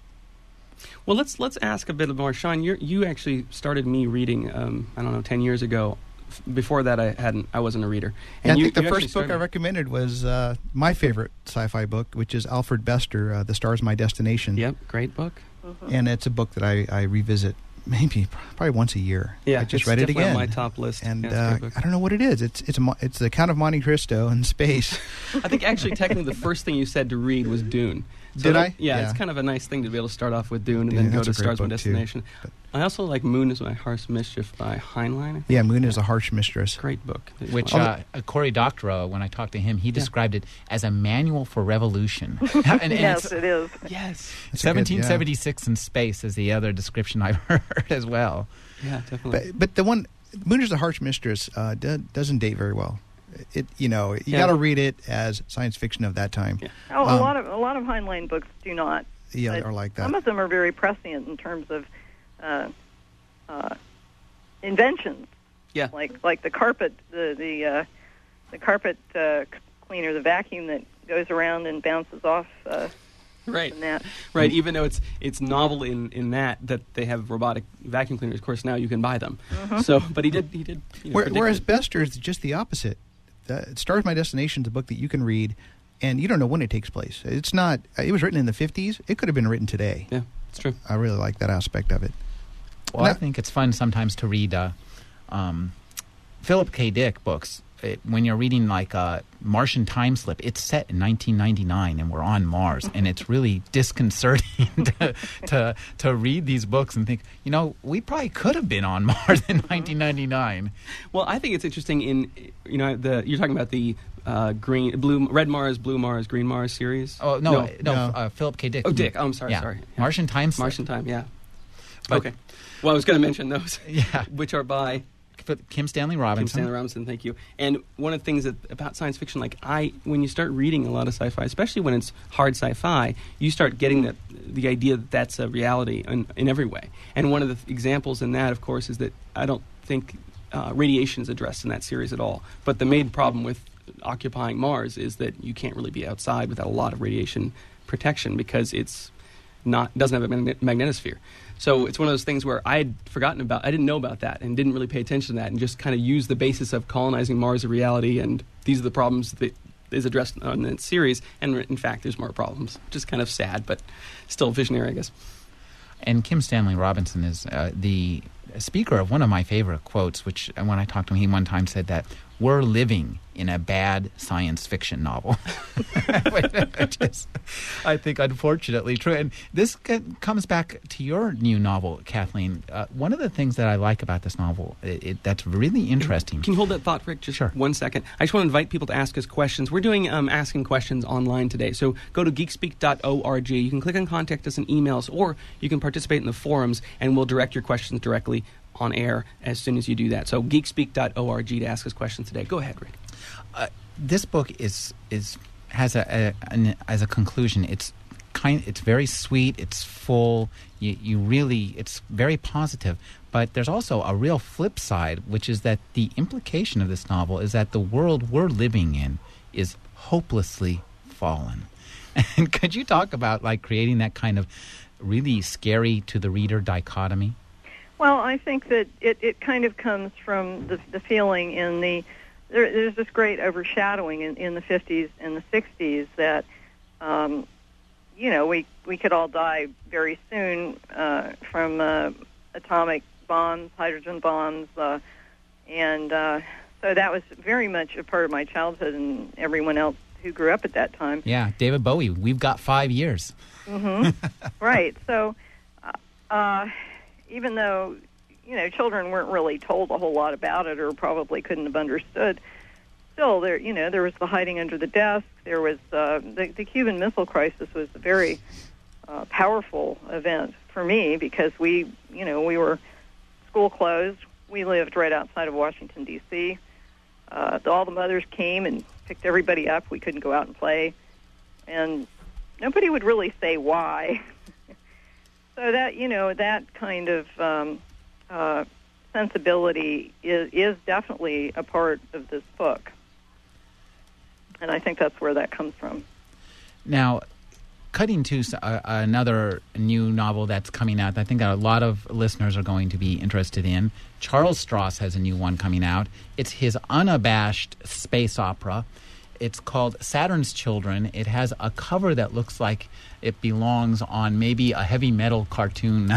Well, let's let's ask a bit more, Sean. You you actually started me reading. Um, I don't know, ten years ago. F- Before that, I hadn't. I wasn't a reader. And I you, think the you first actually book I started- recommended was uh, my favorite sci-fi book, which is Alfred Bester, uh, The Star's My Destination. Yep, great book. And it's a book that I, I revisit maybe probably once a year. Yeah, I just it's read it definitely again. on my top list. And Yeah, it's a uh, great book. I don't know what it is. It's it's a, mo- it's the Count of Monte Cristo in space. I think actually, technically, the first thing you said to read was Dune. So Did that- I? Yeah, Yeah. it's kind of a nice thing to be able to start off with Dune and Dune, then go that's to a great Stars My book, too. Destination. But- I also like Moon is My Harsh Mischief by Heinlein. I think. Yeah, Moon is a Harsh Mistress. Great book. Which Oh, uh, Cory Doctorow, when I talked to him, he described it as a manual for revolution. and, and Yes, it's it is. yes. That's a good- seventeen seventy-six in space is the other description I've heard as well. Yeah, definitely. But but the one Moon is a Harsh Mistress uh, do, doesn't date very well. It you know you Yeah. got to read it as science fiction of that time. Yeah. Oh, a Um, lot of a lot of Heinlein books do not. Yeah, But or like that. Some of them are very prescient in terms of uh, uh, inventions. Yeah. Like like the carpet the the uh, the carpet uh, c- cleaner, the vacuum that goes around and bounces off. Uh, Right. and that. Right, even though it's it's novel in, in that that they have robotic vacuum cleaners. Of course, now you can buy them. So, but he did he did. You know, Where, predict whereas it. Bester is just the opposite. The, Stars My Destination is a book that you can read, and you don't know when it takes place. It's not. It was written in the fifties. It could have been written today. Yeah, it's true. I really like that aspect of it. Well, I Now- think it's fun sometimes to read uh, um, Philip K. Dick books. It, when you're reading like uh, Martian Time Slip, it's set in nineteen ninety-nine and we're on Mars, and it's really disconcerting to, to to read these books and think, you know, we probably could have been on Mars in nineteen ninety-nine. Well, I think it's interesting in you know the you're talking about the uh, green, blue, red Mars, blue Mars, green Mars series. Oh no, No. no, No. Uh, Philip K. Dick. Oh, Dick. Oh, I'm sorry. Yeah. Sorry. Yeah. Martian Time Slip. Martian Time. Yeah. But- okay. Well, I was going to mention those, Yeah. which are by Kim Stanley Kim Robinson. Stanley Robinson. Thank you. And one of the things that about science fiction, like I, when you start reading a lot of sci-fi, especially when it's hard sci-fi, you start getting that the idea that that's a reality in, in every way. And one of the th- examples in that, of course, is that I don't think uh, radiation is addressed in that series at all. But the main problem with occupying Mars is that you can't really be outside without a lot of radiation protection because it's not doesn't have a magne- magnetosphere. So it's one of those things where I had forgotten about, I didn't know about that and didn't really pay attention to that and just kind of used the basis of colonizing Mars a reality and these are the problems that is addressed on the series. And in fact, there's more problems, which is kind of sad, but still visionary, I guess. And Kim Stanley Robinson is uh, the speaker of one of my favorite quotes, which uh, when I talked to him, he one time said that we're living in a bad science fiction novel. Which is, I think, unfortunately true. And this c- comes back to your new novel, Kathleen. Uh, one of the things that I like about this novel, it, it, that's really interesting. Can you hold that thought, Rick, just Sure. one second? I just want to invite people to ask us questions. We're doing um, asking questions online today. So go to geekspeak dot org. You can click on Contact Us and email us, or you can participate in the forums, and we'll direct your questions directly on air as soon as you do that. So geekspeak dot org to ask us questions today. Go ahead, Rick. Uh, this book is is has a, a an, as a conclusion. It's kind. It's very sweet. It's full. You you really. It's very positive. But there's also a real flip side, which is that the implication of this novel is that the world we're living in is hopelessly fallen. And could you talk about like creating that kind of really scary to the reader dichotomy? Well, I think that it, it kind of comes from the, the feeling in the there, there's this great overshadowing in, in the fifties and the sixties that um, you know we we could all die very soon uh, from uh, atomic bombs, hydrogen bombs, uh, and uh, so that was very much a part of my childhood and everyone else who grew up at that time. Yeah, David Bowie, we've got five years. Mm-hmm. Right. So, uh, even though, you know, children weren't really told a whole lot about it or probably couldn't have understood, still, there, you know, there was the hiding under the desk. There was uh, the, the Cuban Missile Crisis was a very uh, powerful event for me because we, you know, we were school closed. We lived right outside of Washington, D C Uh, all the mothers came and picked everybody up. We couldn't go out and play. And nobody would really say why. So that, you know, that kind of um, uh, sensibility is, is definitely a part of this book. And I think that's where that comes from. Now, cutting to uh, another new novel that's coming out, I think a lot of listeners are going to be interested in. Charles Stross has a new one coming out. It's his unabashed space opera. It's called Saturn's Children. It has a cover that looks like it belongs on maybe a heavy metal cartoon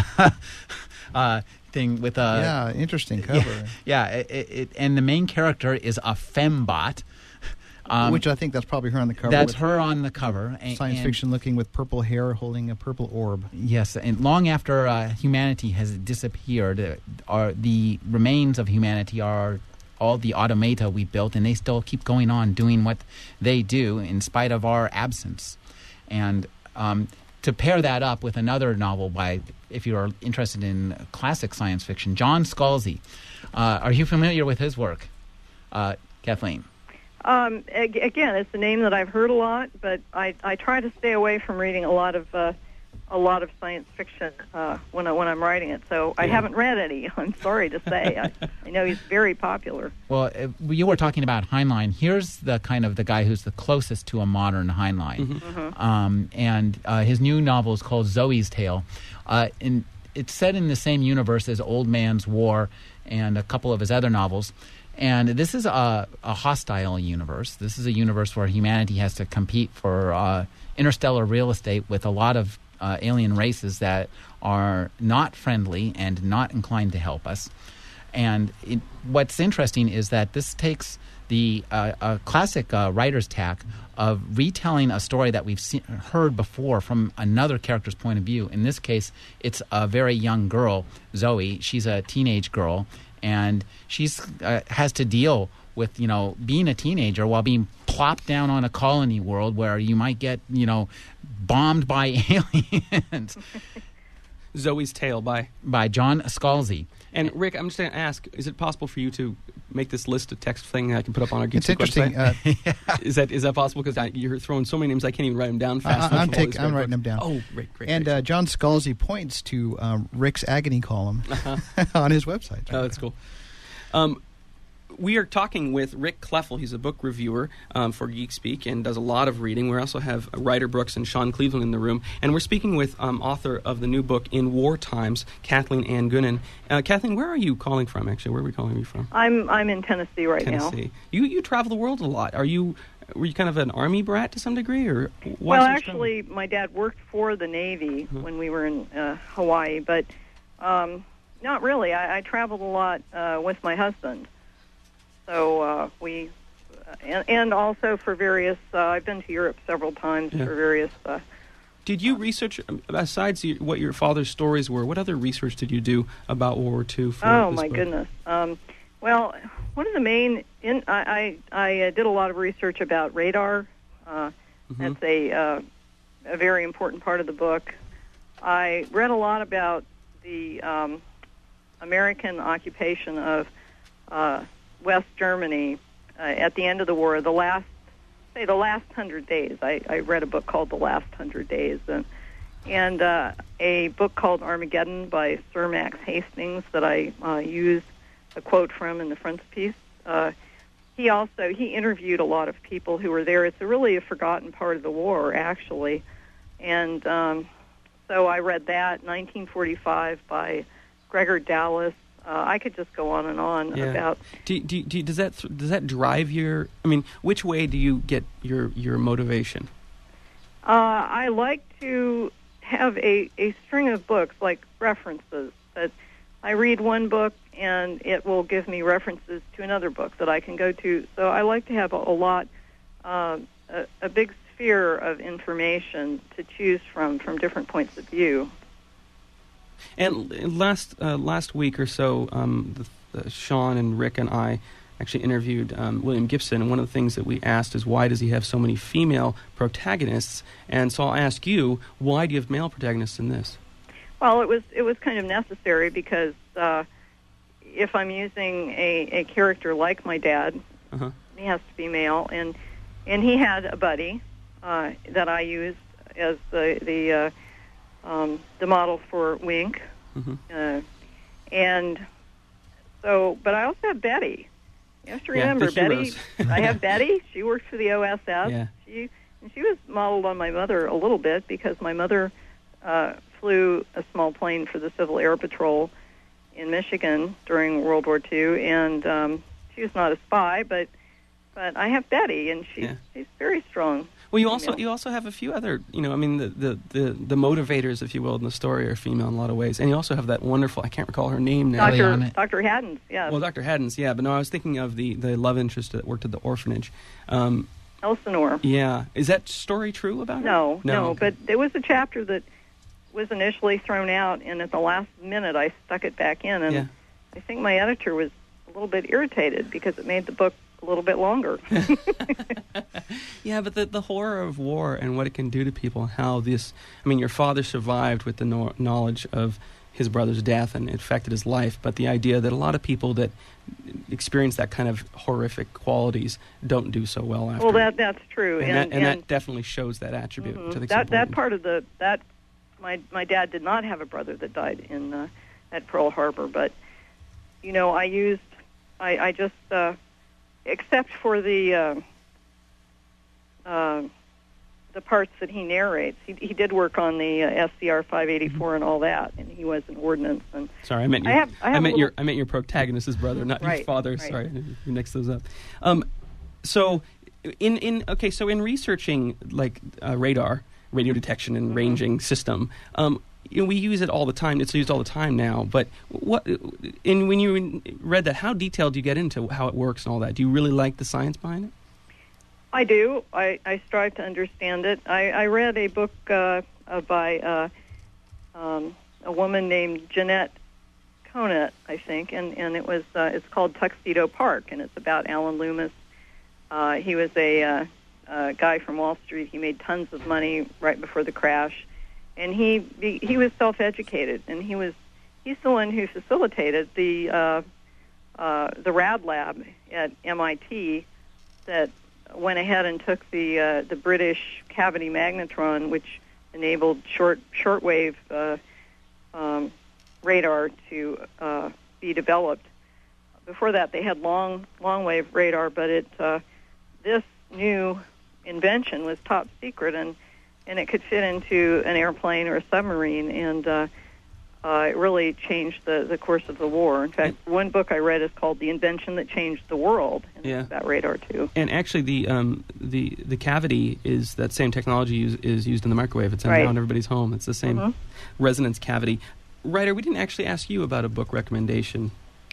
uh, thing with a... Yeah, interesting cover. Yeah, yeah it, it, and the main character is a fembot. Um, Which I think that's probably her on the cover. That's with her on the cover. And, science and fiction looking with purple hair holding a purple orb. Yes, and long after uh, humanity has disappeared, uh, are the remains of humanity are all the automata we built, and they still keep going on doing what they do in spite of our absence. And um, to pair that up with another novel by, if you're interested in classic science fiction, John Scalzi. Uh, are you familiar with his work, uh, Kathleen? Um, ag- again, it's a name that I've heard a lot, but I, I try to stay away from reading a lot of uh, a lot of science fiction uh, when I, when I'm writing it. So I haven't read any. I'm sorry to say. I, I know he's very popular. Well, uh, you were talking about Heinlein. Here's the kind of the guy who's the closest to a modern Heinlein, Mm-hmm. um, and uh, his new novel is called Zoe's Tale. Uh, and it's set in the same universe as Old Man's War and a couple of his other novels. And this is a, a hostile universe. This is a universe where humanity has to compete for uh, interstellar real estate with a lot of uh, alien races that are not friendly and not inclined to help us. And it, what's interesting is that this takes the uh, a classic uh, writer's tack of retelling a story that we've seen, heard before from another character's point of view. In this case, it's a very young girl, Zoe. She's a teenage girl. And she's uh, has to deal with, you know, being a teenager while being plopped down on a colony world where you might get, you know, bombed by aliens. Zoe's Tale by by John Scalzi. And Rick, I'm just going to ask: is it possible for you to make this list a text thing that I can put up on our Geek It's interesting. website? Uh, is that is that possible? Because you're throwing so many names, I can't even write them down fast. I, enough I'm, from all take, these I'm great writing them books. down. Oh, great, great. And great. uh, John Scalzi points to um, Rick's agony column Uh-huh. on his website. Oh, that's cool. Um, we are talking with Rick Kleffel. He's a book reviewer um, for Geek Speak and does a lot of reading. We also have Ryder Brooks and Sean Cleveland in the room. And we're speaking with um, author of the new book, In War Times, Kathleen Ann Goonan. Uh, Kathleen, where are you calling from, actually? Where are we calling you from? I'm I'm in Tennessee right now. Tennessee. You you travel the world a lot. Are you were you kind of an army brat to some degree, or why Well, so much actually, my dad worked for the Navy Uh-huh. when we were in uh, Hawaii, but um, not really. I, I traveled a lot uh, with my husband. So uh, we, uh, and, and also for various, uh, I've been to Europe several times Yeah. for various. Uh, Did you research, um, besides your, what your father's stories were, what other research did you do about World War Two? For oh, this my book? goodness. Um, well, one of the main, in, I, I, I uh, did a lot of research about radar. Uh, Mhm. That's a, uh, a very important part of the book. I read a lot about the um, American occupation of uh, West Germany uh, at the end of the war, the last, say, the last hundred days. I, I read a book called The Last Hundred Days, and, and uh, a book called Armageddon by Sir Max Hastings that I uh, use a quote from in the frontispiece. Uh, he also, he interviewed a lot of people who were there. It's a really a forgotten part of the war, actually. And um, so I read that, nineteen forty-five by Gregor Dallas. Uh, I could just go on and on Yeah. about. Do, do, do, does that does that drive your? I mean, which way do you get your your motivation? Uh, I like to have a, a string of books, like references. That I read one book and it will give me references to another book that I can go to. So I like to have a, a lot, uh, a, a big sphere of information to choose from from different points of view. And l- last uh, last week or so, um, the, uh, Sean and Rick and I actually interviewed um, William Gibson, and one of the things that we asked is, why does he have so many female protagonists? And so I'll ask you, why do you have male protagonists in this? Well, it was it was kind of necessary because uh, if I'm using a, a character like my dad, Uh-huh. he has to be male, and and he had a buddy uh, that I used as the the uh, um, the model for Wink, Mm-hmm. uh, and so. But I also have Betty. You have to Yeah, remember the Betty. heroes. I have Betty. She worked for the O S S. Yeah. She and she was modeled on my mother a little bit because my mother uh, flew a small plane for the Civil Air Patrol in Michigan during World War Two, and um, she was not a spy, but but I have Betty, and she's Yeah. she's very strong. Well, you also female. you also have a few other, you know, I mean, the, the, the, the motivators, if you will, in the story are female in a lot of ways. And you also have that wonderful, I can't recall her name now. Doctor Eliana. Doctor Haddons, yeah, Well, Doctor Haddons, yeah, but no, I was thinking of the, the love interest that worked at the orphanage. Um, Elsinore. yeah. Is that story true about her? No, no, okay. but there was a chapter that was initially thrown out, and at the last minute I stuck it back in, and Yeah. I think my editor was a little bit irritated because it made the book a little bit longer. Yeah, but the, the horror of war and what it can do to people, and how this, I mean, your father survived with the no- knowledge of his brother's death and it affected his life, but the idea that a lot of people that experience that kind of horrific qualities don't do so well after. Well, that that's true, and, and, that, and, and that definitely shows that attribute. mhm. To the that that part of the that my my dad did not have a brother that died in uh, at Pearl Harbor, but you know I used I, I just uh, except for the uh, uh, the parts that he narrates, he he did work on the uh, S C R five eighty-four and all that, and he was an ordnance. And Sorry, I meant your, I have- I have a meant your little- I meant your protagonist's brother, not your Right, father. right. Sorry, you mixed those up. Um, so in in okay, so in researching like uh, radar, radio detection and Mm-hmm. ranging system, um, you know, we use it all the time. It's used all the time now. But what in when you read that, how detailed do you get into how it works and all that? Do you really like the science behind it? I do. I, I strive to understand it. I, I read a book uh, uh, by uh, um, a woman named Jeanette Conant, I think, and, and it was uh, it's called Tuxedo Park, and it's about Alan Loomis. Uh, he was a uh, uh, guy from Wall Street. He made tons of money right before the crash, and he he was self-educated, and he was he's the one who facilitated the uh, uh, the RAD lab at M I T that went ahead and took the uh, the British cavity magnetron, which enabled short shortwave uh, um, radar to uh, be developed. Before that, they had long long wave radar, but it uh, this new invention was top secret, and and it could fit into an airplane or a submarine, and uh, uh, it really changed the, the course of the war. In fact, one book I read is called "The Invention That Changed the World," and Yeah. it's about radar too. And actually, the um, the the cavity is that same technology use, is used in the microwave. It's in Right. now in everybody's home. It's the same Mhm. resonance cavity. Ryder, we didn't actually ask you about a book recommendation.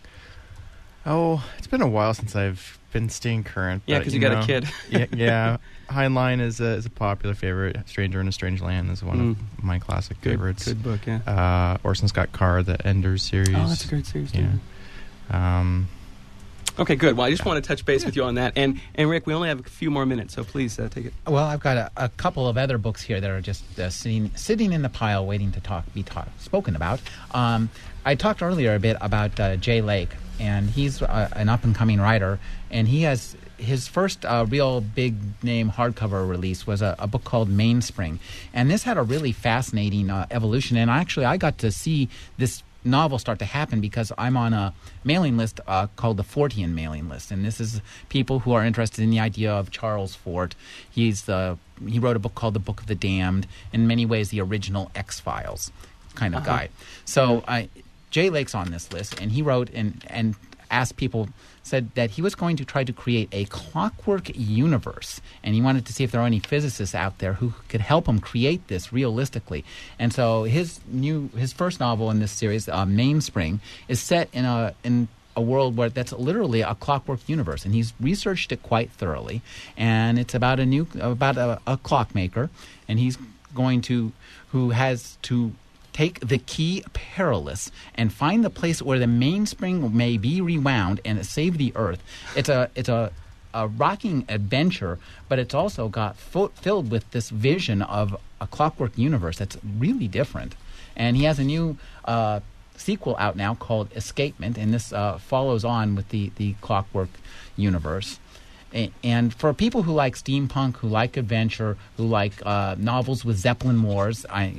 Oh, it's been a while since I've been staying current. Yeah, but, 'cause you got a know, kid. yeah, yeah. Heinlein is a, is a popular favorite. Stranger in a Strange Land is one Mm. of my classic Good, favorites. good book, yeah. Uh, Orson Scott Card, the Enders series. Oh, that's a great series, Yeah. too. Um, Okay, good. Well, I just want to touch base with you on that. And, and Rick, we only have a few more minutes, so please uh, take it. Well, I've got a, a couple of other books here that are just uh, sitting sitting in the pile, waiting to talk, be talk, spoken about. Um, I talked earlier a bit about uh, Jay Lake, and he's uh, an up and coming writer, and he has his first uh, real big name hardcover release was a, a book called Mainspring, and this had a really fascinating uh, evolution. And actually, I got to see this novels start to happen because I'm on a mailing list uh, called the Fortean mailing list, and this is people who are interested in the idea of Charles Fort. He's the he wrote a book called The Book of the Damned, in many ways the original X-Files kind of Uh-huh. guy. So I, Jay Lake's on this list, and he wrote and and asked people, said that he was going to try to create a clockwork universe, and he wanted to see if there are any physicists out there who could help him create this realistically. And so his new his first novel in this series, uh, Mainspring, is set in a in a world where that's literally a clockwork universe, and he's researched it quite thoroughly. And it's about a new about a, a clockmaker, and he's going to who has to take the key perilous and find the place where the mainspring may be rewound and save the Earth. It's a it's a, a rocking adventure, but it's also got fo- filled with this vision of a clockwork universe that's really different. And he has a new uh, sequel out now called Escapement, and this uh, follows on with the, the clockwork universe. A- And for people who like steampunk, who like adventure, who like uh, novels with Zeppelin wars, I...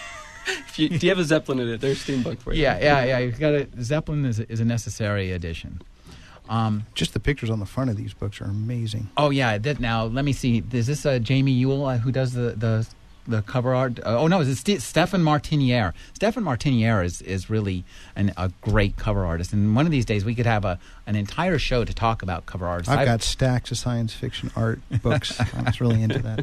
If you, do you have a Zeppelin in it? There's steampunk for you. Yeah, yeah, yeah. You've got a, Zeppelin is a, is a necessary addition. Um, Just the pictures on the front of these books are amazing. oh yeah. That, now let me see. Is this uh, Jamie Ewell uh, who does the the, the cover art? Uh, oh no, it's St- Stefan Martiniere. Stefan Martiniere is is really an, a great cover artist. And one of these days we could have a an entire show to talk about cover artists. I've I've- got stacks of science fiction art books. I was really into that.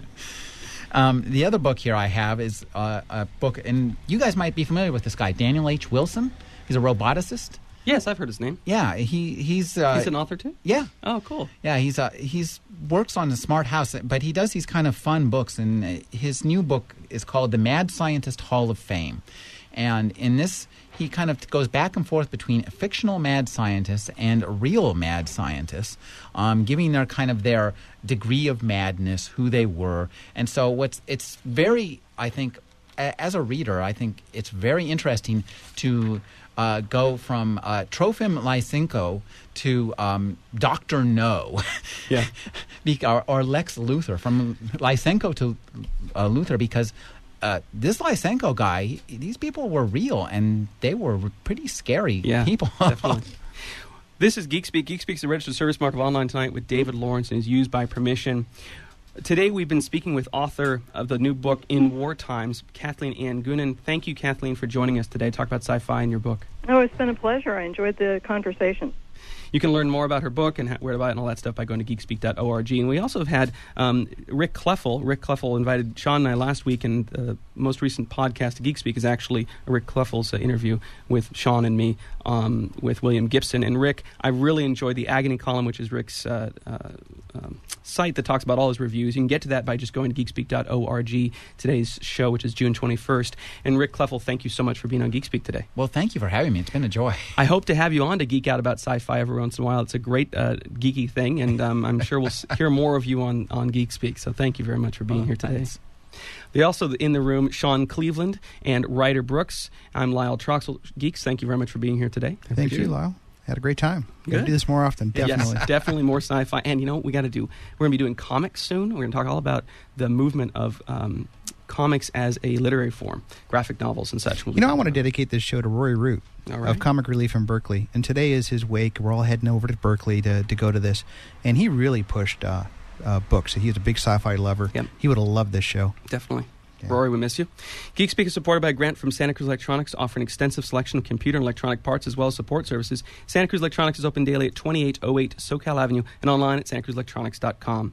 Um, the other book here I have is uh, a book, and you guys might be familiar with this guy, Daniel H. Wilson. He's a roboticist. Yes, I've heard his name. Yeah, he he's uh, He's an author too? yeah. Oh, cool. Yeah, he's uh, he's works on a smart house, but he does these kind of fun books, and uh, his new book is called The Mad Scientist Hall of Fame. And in this, he kind of goes back and forth between fictional mad scientists and real mad scientists, um, giving their kind of their degree of madness, who they were. And so what's it's very, I think, a, as a reader, I think it's very interesting to uh, go from uh, Trofim Lysenko to um, Doctor No, Yeah. Be- or, or Lex Luthor, from Lysenko to uh, Luthor, because uh, this Lysenko guy, he- these people were real, and they were pretty scary Yeah, people. definitely. This is Geek Speak. Geek Speak is a registered service mark of Online Tonight with David Lawrence and is used by permission. Today we've been speaking with author of the new book, In War Times, Kathleen Ann Goonan. Thank you, Kathleen, for joining us today. Talk about sci-fi in your book. Oh, it's been a pleasure. I enjoyed the conversation. You can learn more about her book and how, where to buy it and all that stuff by going to geekspeak dot org. And we also have had um, Rick Kleffel. Rick Kleffel invited Sean and I last week, and the uh, most recent podcast, Geek Speak, is actually Rick Kleffel's uh, interview with Sean and me um, with William Gibson. And Rick, I really enjoyed the Agony column, which is Rick's uh, uh, um, site that talks about all his reviews. You can get to that by just going to geekspeak dot org, today's show, which is June twenty-first. And Rick Kleffel, thank you so much for being on Geek Speak today. Well, thank you for having me. It's been a joy. I hope to have you on to geek out about sci-fi every once in a while. It's a great uh, geeky thing, and um, I'm sure we'll s- hear more of you on, on Geek Speak. So thank you very much for being Oh, here today. thanks. They also in the room, Sean Cleveland and Ryder Brooks. I'm Lyle Troxel. Geeks, thank you very much for being here today. I Thank appreciate you, it. Lyle. Had a great time. Got to Good. do this more often, definitely. Yes, definitely more sci-fi. And you know what we got to do? We're going to be doing comics soon. We're going to talk all about the movement of um, comics as a literary form, graphic novels and such. We'll You know, I talk want to about- dedicate this show to Rory Root All right. of Comic Relief in Berkeley. And today is his wake. We're all heading over to Berkeley to, to go to this. And he really pushed uh, uh, books. He's a big sci-fi lover. Yep. He would have loved this show. Definitely. Yeah. Rory, we miss you. Geek Speak is supported by a grant from Santa Cruz Electronics, offering extensive selection of computer and electronic parts as well as support services. Santa Cruz Electronics is open daily at twenty-eight oh eight SoCal Avenue and online at santa cruz electronics dot com.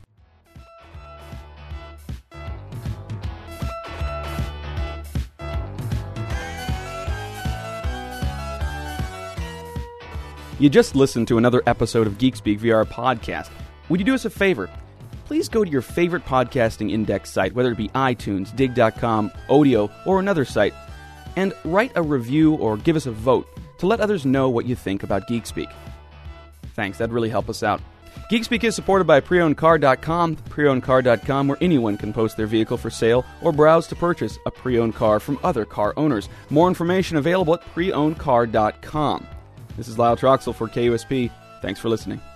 You just listened to another episode of Geek Speak via our podcast. Would you do us a favor? Please go to your favorite podcasting index site, whether it be iTunes, dig dot com, Odeo, or another site, and write a review or give us a vote to let others know what you think about Geek Speak. Thanks, that'd really help us out. Geek Speak is supported by pre owned car dot com, pre owned car dot com, where anyone can post their vehicle for sale or browse to purchase a pre-owned car from other car owners. More information available at pre owned car dot com. This is Lyle Troxel for K U S P. Thanks for listening.